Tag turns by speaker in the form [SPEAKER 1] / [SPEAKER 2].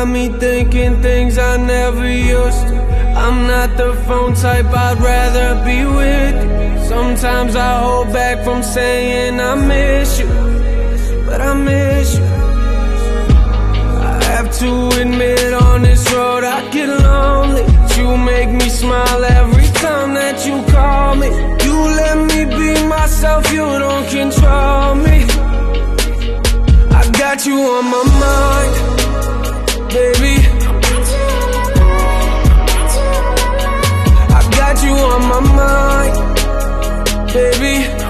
[SPEAKER 1] got me thinking things I never used to. I'm not the phone type, I'd rather be with you. Sometimes I hold back from saying I miss you, but I miss you. I have to admit on this road I get lonely. You make me smile every time that you call me. You let me be myself, you don't control me. I got you on my mind, baby. I got you on my mind, baby.